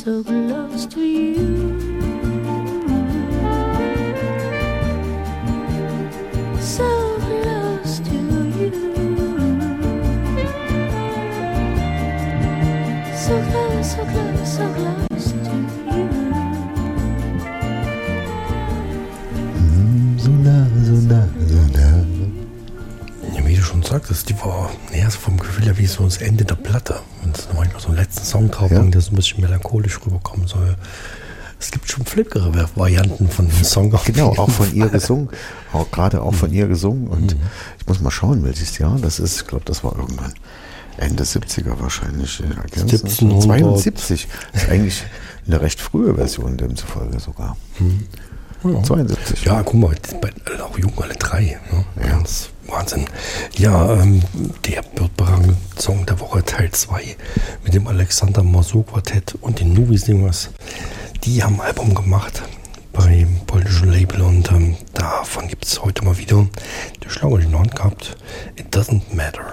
so close to you. So close to you. So close, so close, so close to you. So nah, so nah, so nah. Ja, wie du schon sagtest, die war so vom Gefühl her wie so das Ende der Platte. Und es manchmal so einen letzten Song drauf, der so ein bisschen melancholisch rüberkommen soll. Es gibt schon flippigere Varianten von dem Song. Genau, auch von ihr gesungen. Gerade auch von ihr gesungen. Und ich muss mal schauen, welches Jahr das ist. Ich glaube, das war irgendwann Ende 70er wahrscheinlich. 72. Das ist eigentlich eine recht frühe Version demzufolge sogar. Ja. 72. Ja, guck mal, auch jung, alle drei. Ne? Ja. Ganz Wahnsinn. Ja, der Birdberang-Song der Woche Teil 2 mit dem Alexander Marceau Quartett und den Nubi Singers. Die haben ein Album gemacht beim polnischen Label und davon gibt es heute mal wieder die Schlange in der Hand gehabt. It doesn't matter.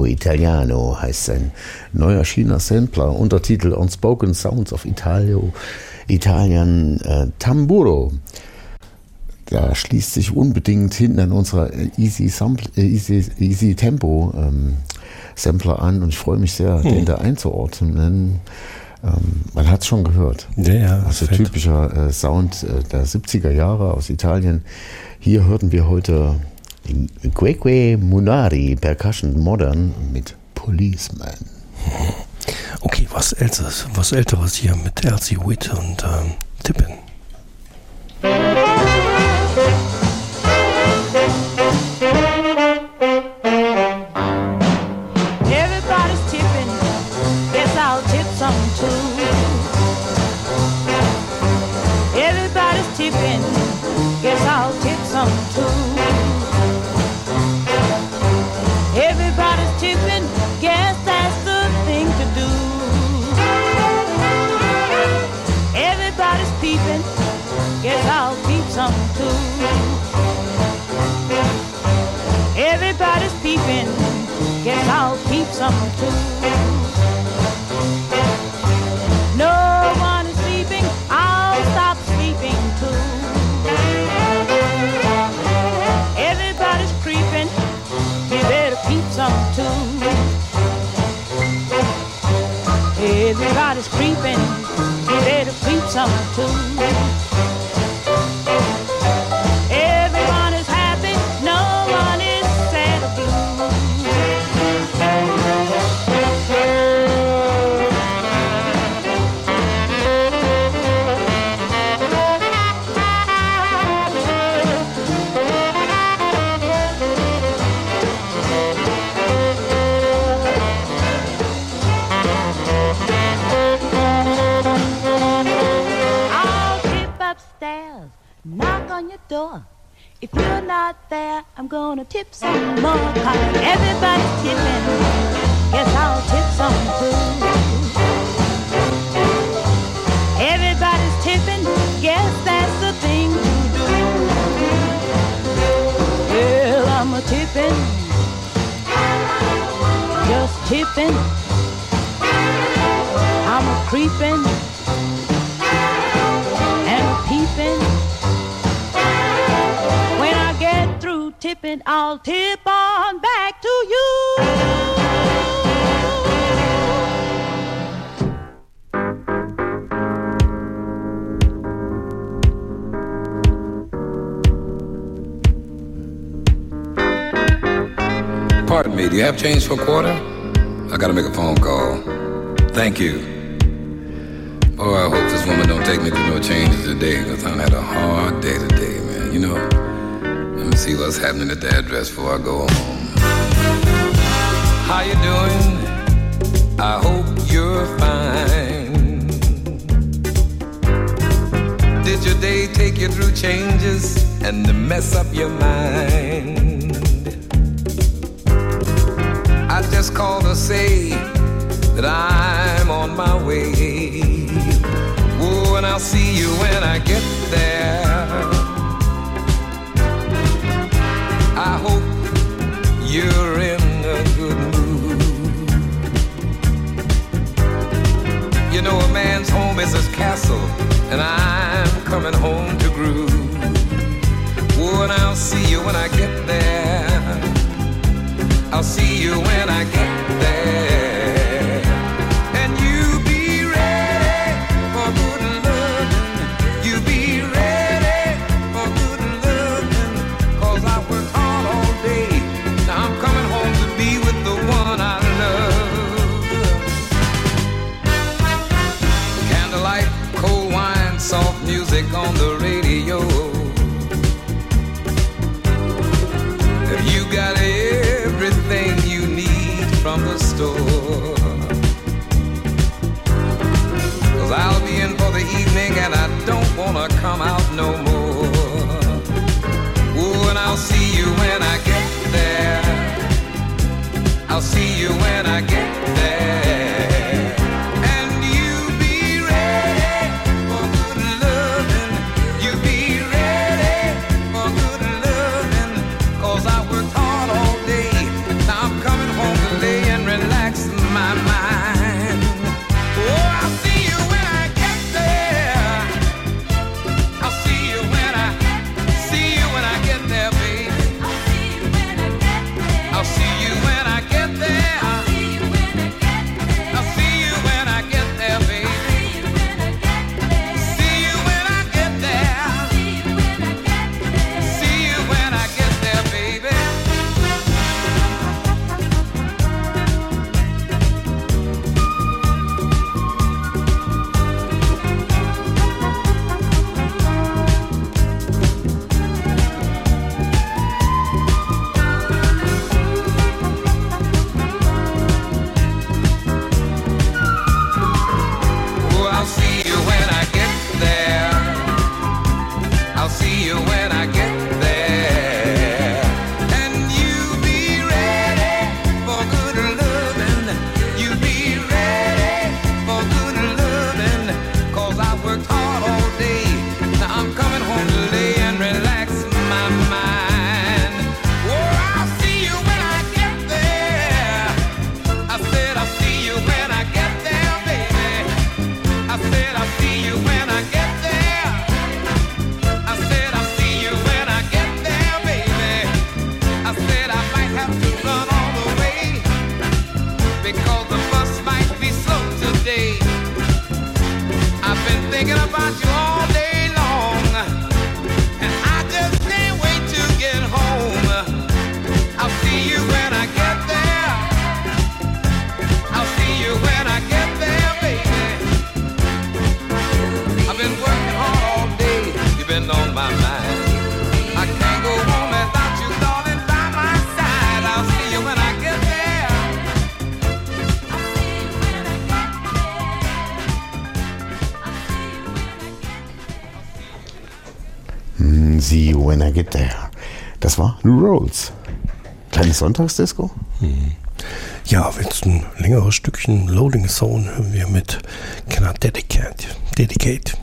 Piano Italiano heißt sein neu erschienener Sampler, Untertitel Unspoken Sounds of Italian Tamburo. Da schließt sich unbedingt hinten an unserer Easy Tempo Sampler an und ich freue mich sehr, den da einzuordnen. Man hat es schon gehört. Ja, also typischer Sound der 70er Jahre aus Italien. Hier hörten wir heute Queque Munari Percussion Modern mit Policeman. Okay, was Älteres hier mit Elsie Witt und Tippin. Everybody's tipping, guess I'll tip some too. Everybody's tipping, guess I'll tip some too. Everybody's tipping, guess that's the thing to do. Everybody's peeping, guess I'll peep some too. Everybody's peeping, guess I'll peep some too. No one is sleeping, I'll stop sleeping too. Everybody's creeping, you better peep some too. Everybody's creeping, you better peep some too. Everyone is happy, no one is sad or blue. I'll tip upstairs, knock on your door. If you're not there, I'm gonna tip some more. 'Cause everybody's tipping, guess I'll tip some too. Everybody's tipping, guess that's the thing to do. Well, I'm a tipping, just tipping. I'm a creeping and a peeping. When I get through tipping, I'll tip on back to you. Pardon me, do you have change for a quarter? I gotta make a phone call. Thank you. Oh, I hope this woman don't take me through no changes today, because I've had a hard day today, man. You know, let me see what's happening at the address before I go home. How you doing? I hope you're fine. Did your day take you through changes and to mess up your mind? I just called to say that I'm on my way. Oh, and I'll see you when I get there. I hope you're in a good mood. You know, a man's home is his castle, and I'm coming home to groove. Oh, and I'll see you when I get there. I'll see you when I get there. And you be ready for good loving. You be ready for good loving. 'Cause I worked hard all day. Now I'm coming home to be with the one I love. Candlelight, cold wine, soft music on the radio. Have you got everything you need from the store? 'Cause I'll be in for the evening and I don't wanna come out no more. Oh, and I'll see you when I get there. I'll see you when I get there. And you be ready for good loving. You be ready for good loving. 'Cause I worked hard all day. Now I'm coming home to lay See You When I Get There. Das war Lou Rawls. Kleines Sonntagsdisco? Ja, jetzt ein längeres Stückchen Loading Zone hören wir mit Can I Dedicate.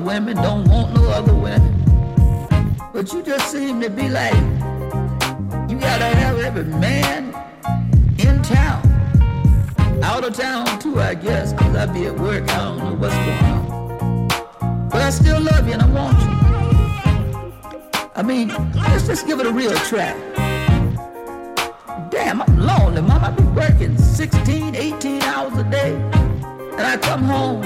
women, don't want no other women. But you just seem to be like, you gotta have every man in town. Out of town too, I guess, cause I be at work, I don't know what's going on. But I still love you and I want you. I mean, let's just give it a real try. Damn, I'm lonely, Mom. I be working 16, 18 hours a day. And I come home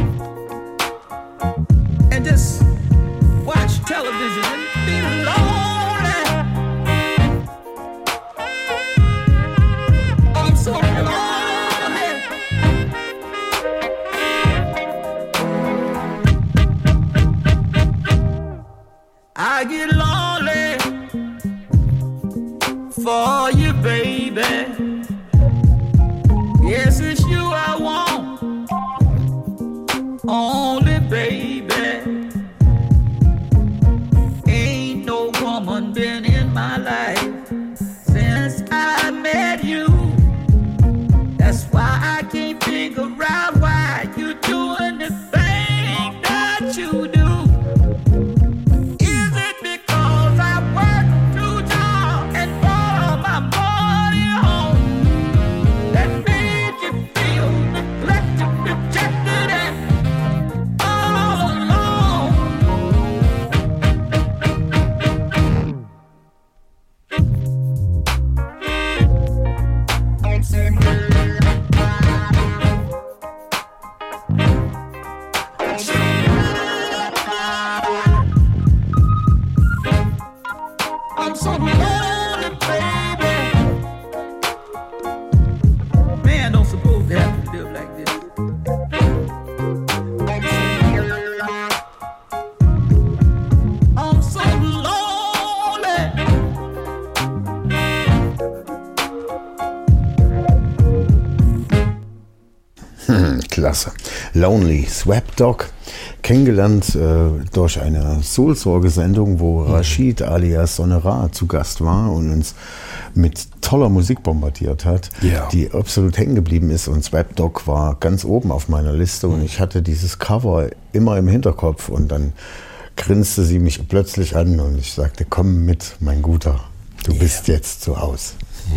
and just watch television and be lonely. I'm so lonely. I get lonely for you, baby. Yes, it's you I want. Only, baby. Ain't no woman been in my life since I met you. That's why I can't figure out why you're doing the thing that you do. Is it because I work too hard and brought my money home that made you feel neglected, rejected, and all alone? I'm so lonely, baby. Man, don't suppose they have to live like this. I'm so lonely. Klasse. Lonely, Swap Dog. Kennengelernt durch eine Soul-Sorge-Sendung, wo Rashid alias Sonera zu Gast war und uns mit toller Musik bombardiert hat, die absolut hängen geblieben ist. Und Swap Dog war ganz oben auf meiner Liste und ich hatte dieses Cover immer im Hinterkopf und dann grinste sie mich plötzlich an und ich sagte, komm mit, mein Guter, du bist jetzt zu Hause.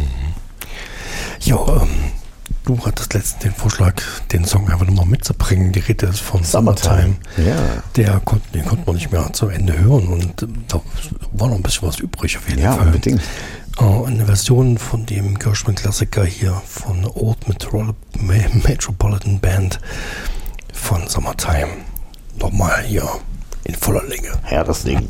Ja, du hattest letztens den Vorschlag, den Song einfach nochmal mitzubringen. Die Rede ist von Summertime. Ja. Den konnte man nicht mehr zu Ende hören und da war noch ein bisschen was übrig auf jeden Fall. Ja, unbedingt. Eine Version von dem Gershwin-Klassiker hier von Old Metropolitan Band von Summertime. Nochmal hier in voller Länge. Herr das Ding.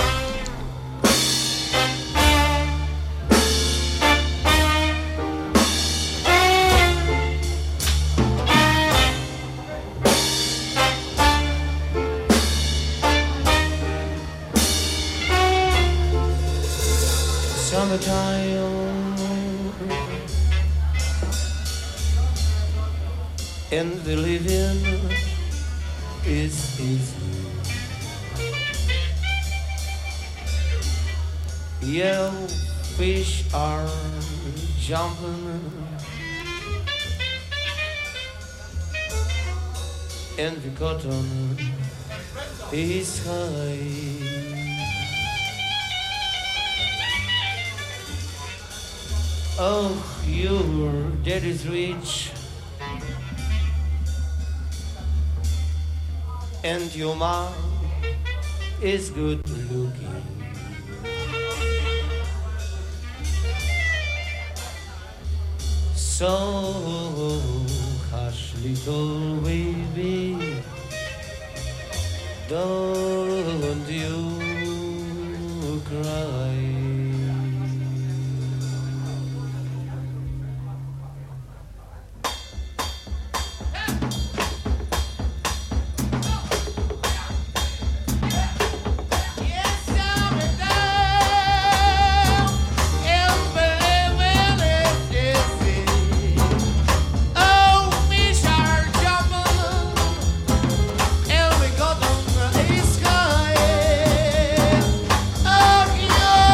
And the living is easy. Yellow fish are jumping and the cotton is high. Oh, your dad is rich and your mom is good looking. So hush, little baby, don't you cry. Oh,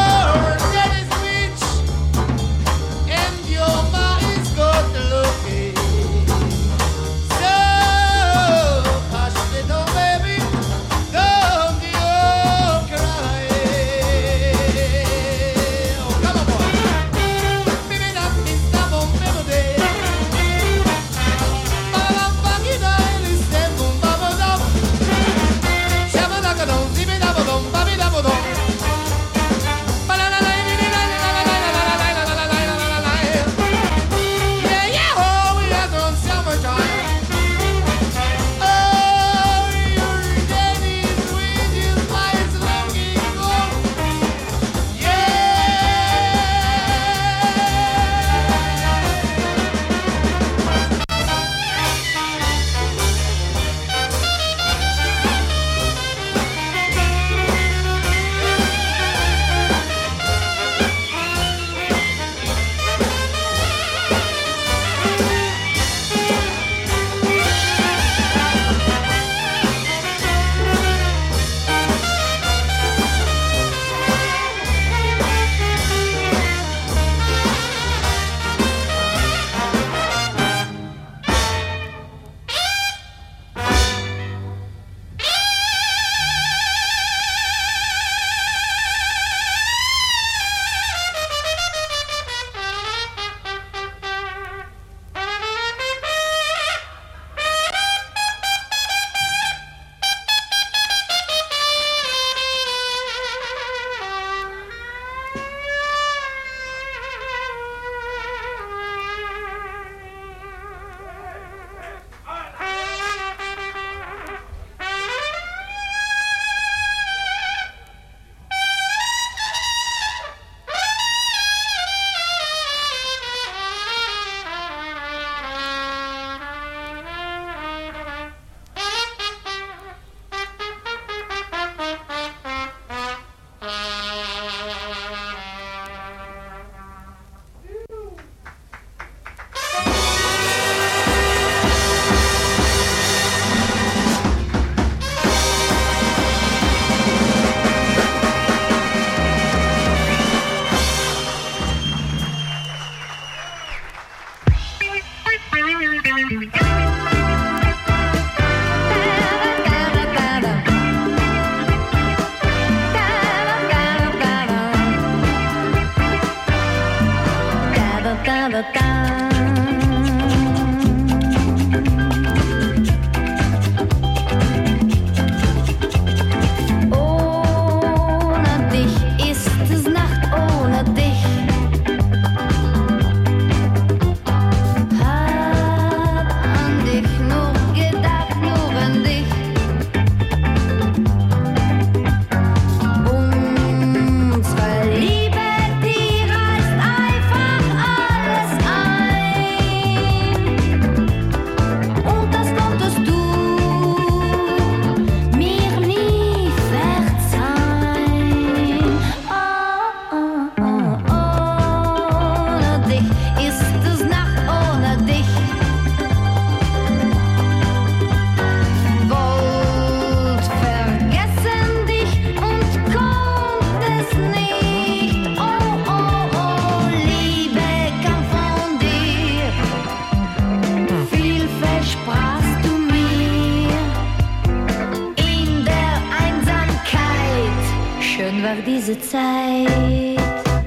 Diese Zeit.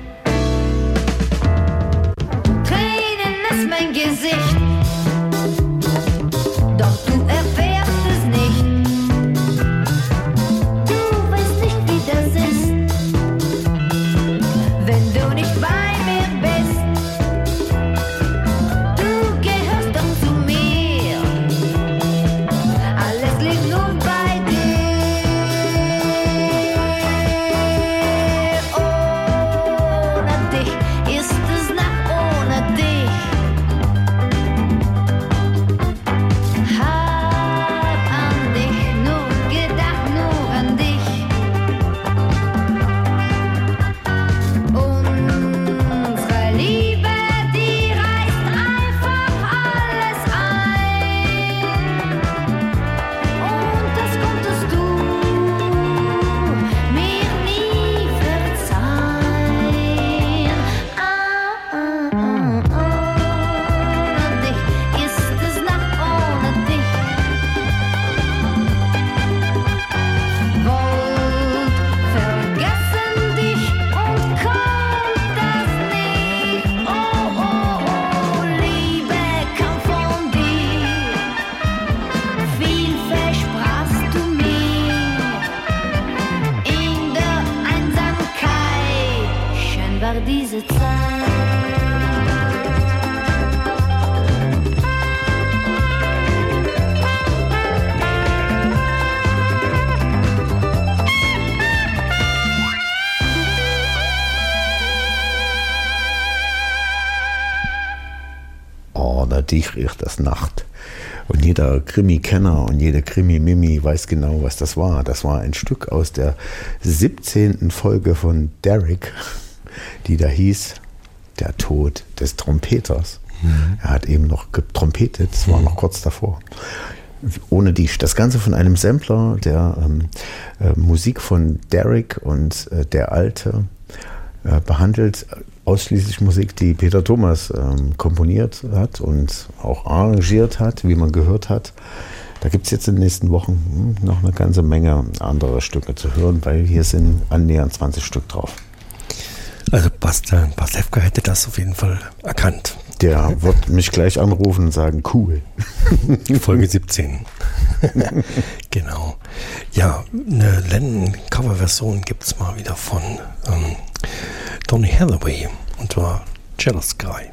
Tränen ist mein Gesicht, doch du erfährst es nicht. Du weißt nicht, wie das ist, wenn du nicht bei mir bist. Du gehörst doch zu mir, alles liegt nur bei dir. Diese Zeit. Ohne dich riecht das Nacht. Und jeder Krimi-Kenner und jede Krimi-Mimi weiß genau, was das war. Das war ein Stück aus der 17. Folge von Derek, die da hieß Der Tod des Trompeters. Er hat eben noch getrompetet, es war noch kurz davor. Ohne die. Das Ganze von einem Sampler, der Musik von Derek und der Alte behandelt, ausschließlich Musik, die Peter Thomas komponiert hat und auch arrangiert hat, wie man gehört hat. Da gibt es jetzt in den nächsten Wochen noch eine ganze Menge andere Stücke zu hören, weil hier sind annähernd 20 Stück drauf. Also Pastewka hätte das auf jeden Fall erkannt. Der wird mich gleich anrufen und sagen, cool. Folge 17. Genau. Ja, eine Lennon-Cover-Version gibt es mal wieder von Donny Hathaway, und zwar Jealous Guy.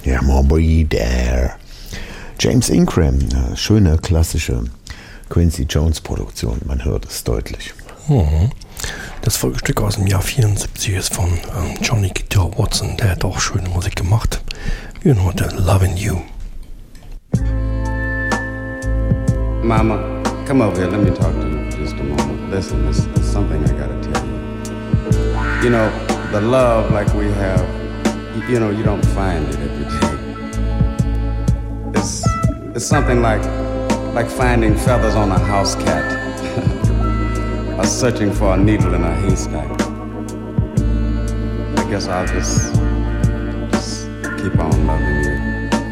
Ja, Marbury there. James Ingram, eine schöne klassische Quincy Jones Produktion, man hört es deutlich. Das Folgestück aus dem Jahr 74 ist von Johnny Guitar Watson, der hat auch schöne Musik gemacht. Wir hören heute Lovin' You. Mama, come over here, let me talk to you for just a moment. Listen, there's something I gotta tell you. You know, the love like we have, you know, you don't find it every day. It's something like finding feathers on a house cat or searching for a needle in a haystack. I guess I'll just keep on loving you.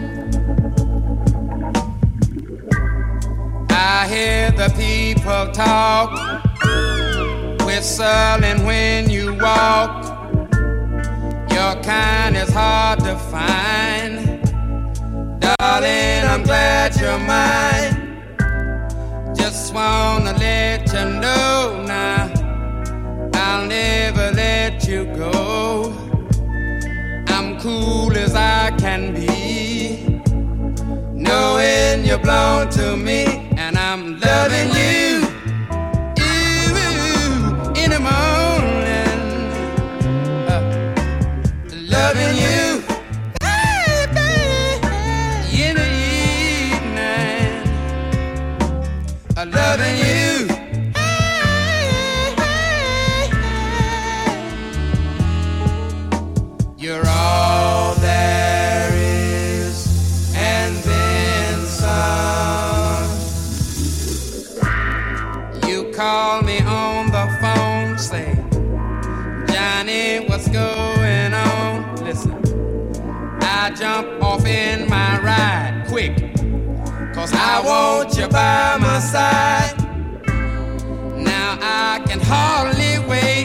I hear the people talk, whistling when you walk. Your kind is hard to find. Darling, I'm glad you're mine. Just wanna let you know now, I'll never let you go. I'm cool as I can be, knowing you belong to me, and I'm loving you. Ooh, in the morning, loving you. Loving you. You're all there is, and then some. You call me on the phone, say, Johnny, what's going on? Listen, I jump off in my ride quick, 'cause I want you by my side. Now I can hardly wait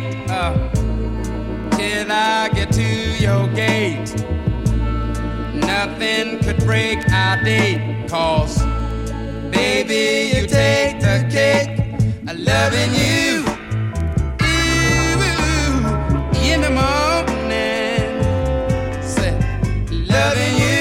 till I get to your gate. Nothing could break our date, 'cause baby, you take the cake. I'm loving you. Ooh, in the morning, say, loving you.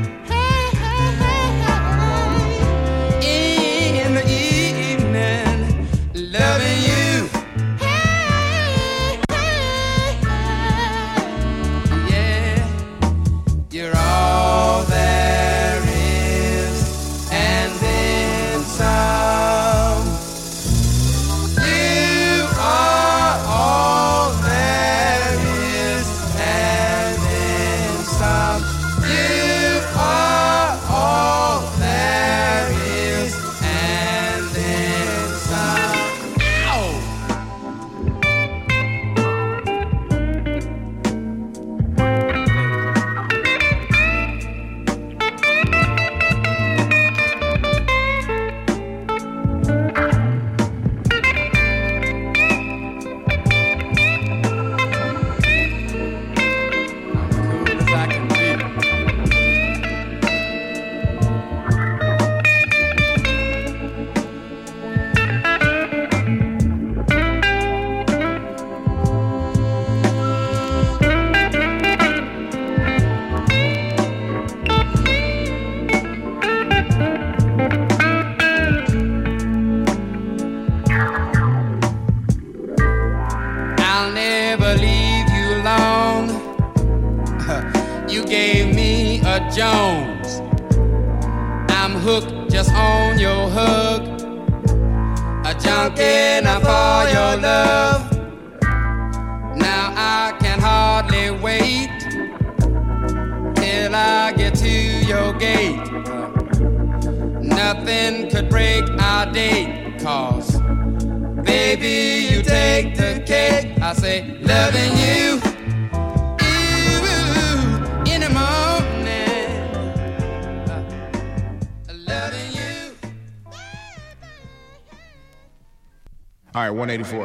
Jones, I'm hooked just on your hug, a junkie now for your love. Now I can hardly wait till I get to your gate. Nothing could break our date, 'cause baby, you take the cake. I say, loving you. Ooh, in the morning. All right, 184.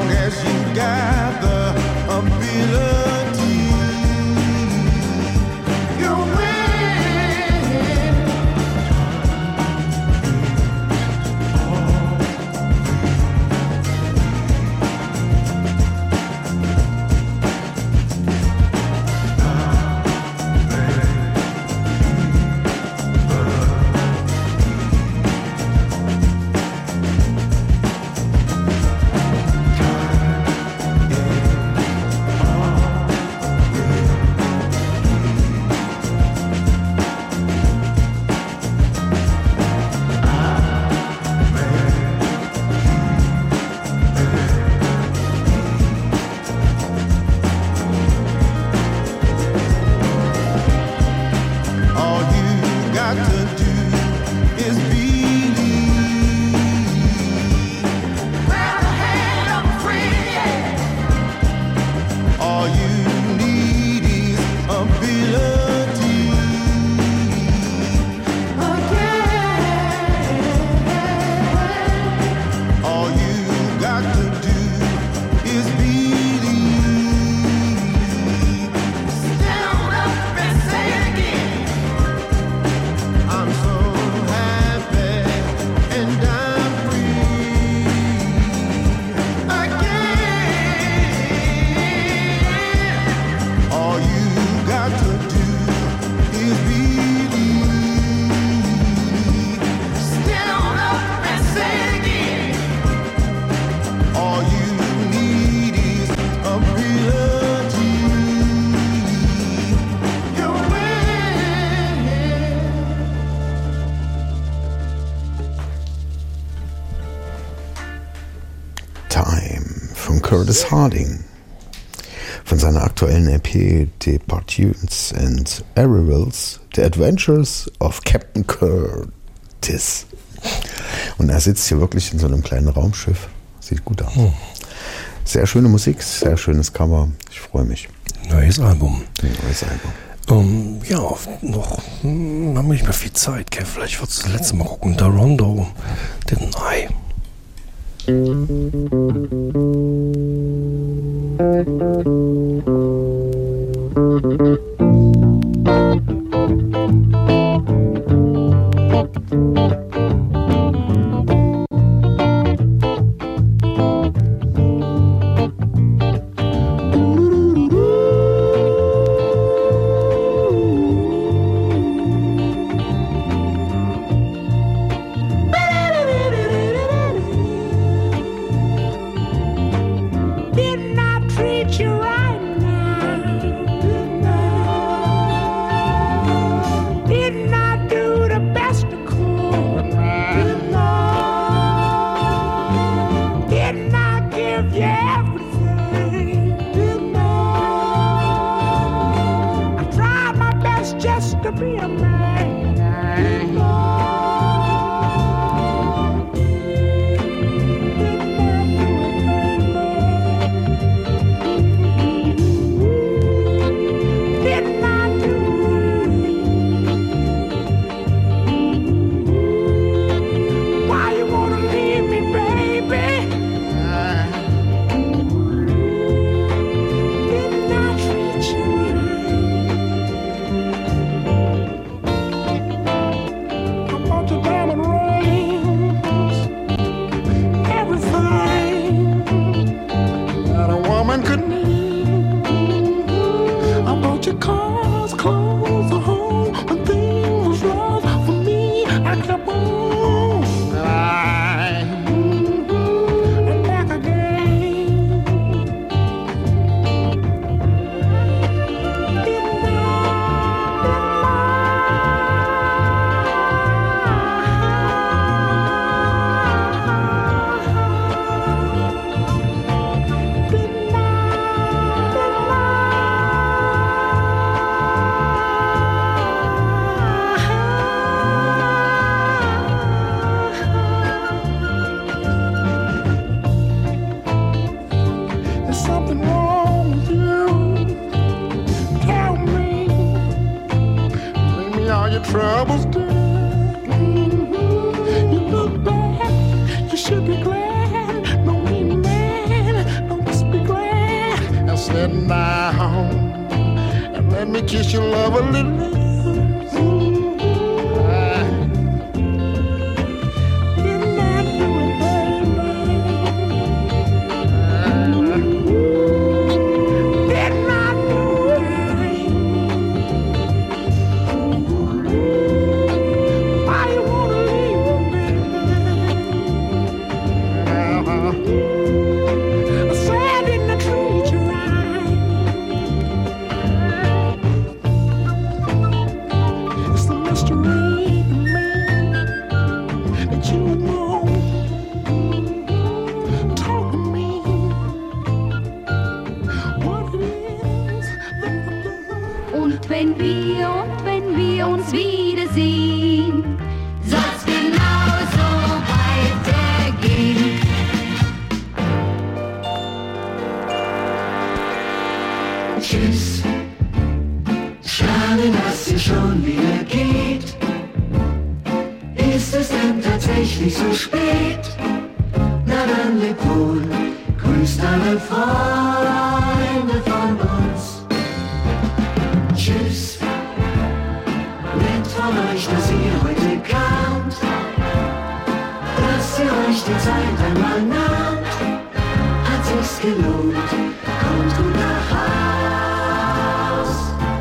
long as you got the ability, you win. Curtis Harding von seiner aktuellen EP Departures and Arrivals, The Adventures of Captain Curtis. Und er sitzt hier wirklich in so einem kleinen Raumschiff. Sieht gut aus. Sehr schöne Musik, sehr schönes Cover. Ich freue mich. Neues Album. Neues Album. Ja, noch haben wir nicht mehr viel Zeit, Kev. Vielleicht wird es das letzte Mal gucken. Der Rondo, Didn't I? troubles do. You look back, you should be glad. No mean man darling, now. And let me kiss your love a little. Wenn wir uns wiedersehen, soll's genauso weitergehen. Tschüss, schade, dass ihr schon wieder geht. Ist es denn tatsächlich so spät? Na dann lebt wohl, grüßt alle Freunde von uns. Tschüss, nett von euch, dass ihr heute kamt, dass ihr euch die Zeit einmal nahmt, hat sich's gelohnt, kommt gut nach Haus.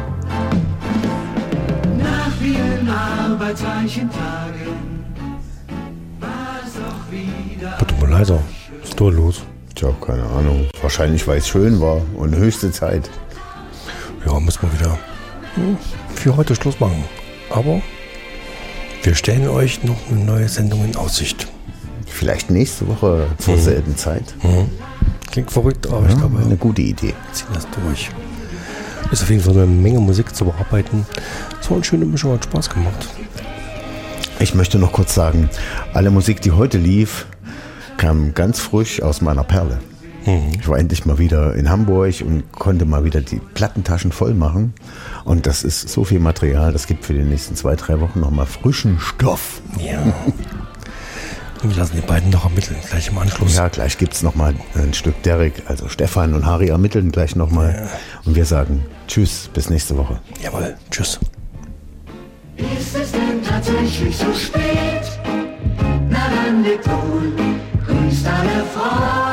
Nach vielen arbeitsreichen Tagen war es auch wieder... Tut mir leid, was ist da los? Tja, keine Ahnung. Wahrscheinlich, weil es schön war und höchste Zeit. Ja, muss man wieder für heute Schluss machen. Aber wir stellen euch noch eine neue Sendung in Aussicht. Vielleicht nächste Woche zur selben Zeit. Klingt verrückt, aber ich glaube, eine gute Idee. Wir ziehen das durch. Ist auf jeden Fall eine Menge Musik zu bearbeiten. So eine schöne Mischung, hat Spaß gemacht. Ich möchte noch kurz sagen, alle Musik, die heute lief, kam ganz frisch aus meiner Perle. Ich war endlich mal wieder in Hamburg und konnte mal wieder die Plattentaschen voll machen. Und das ist so viel Material, das gibt für die nächsten 2-3 Wochen nochmal frischen Stoff. Ja. Und wir lassen die beiden noch ermitteln, gleich im Anschluss. Ja, gleich gibt es nochmal ein Stück Derek, also Stefan und Harry ermitteln gleich nochmal. Ja. Und wir sagen tschüss, bis nächste Woche. Jawohl, tschüss. Ist es denn tatsächlich so spät? Na dann lebt wohl, grüßt alle Freunde.